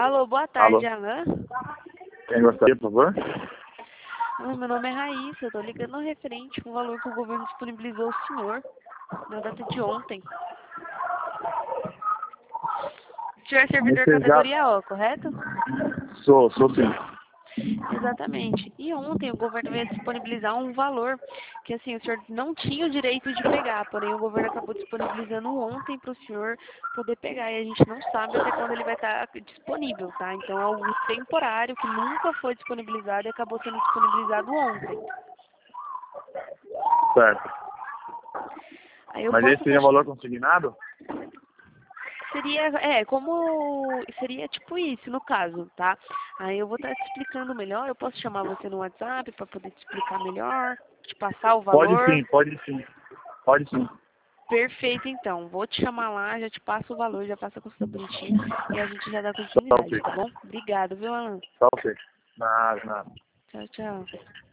Alô, boa Alô. tarde, Alan. Quem gostaria, por favor? Meu nome é Raíssa, eu tô ligando referente com o valor que o governo disponibilizou ao senhor na data de ontem. O senhor é servidor Você já... categoria O, correto? Sou sim. Exatamente. E ontem o governo veio disponibilizar um valor que, assim, o senhor não tinha o direito de pegar, porém o governo acabou disponibilizando ontem para o senhor poder pegar. E a gente não sabe até quando ele vai estar disponível, tá? Então é algo temporário que nunca foi disponibilizado e acabou sendo disponibilizado ontem. Certo. Aí eu Mas posso esse seria o valor consignado? seria tipo isso no caso, tá? Aí eu vou estar te explicando melhor, eu posso chamar você no WhatsApp para poder te explicar melhor, te passar o Pode valor. sim, pode sim. Pode sim. Perfeito, então. Vou te chamar lá, já te passo o valor, já passa a consulta bonitinha e a gente já dá Tá continuidade, ok. tá bom? Obrigado, viu, Alan? Tá ok. Nada. Tchau, tchau.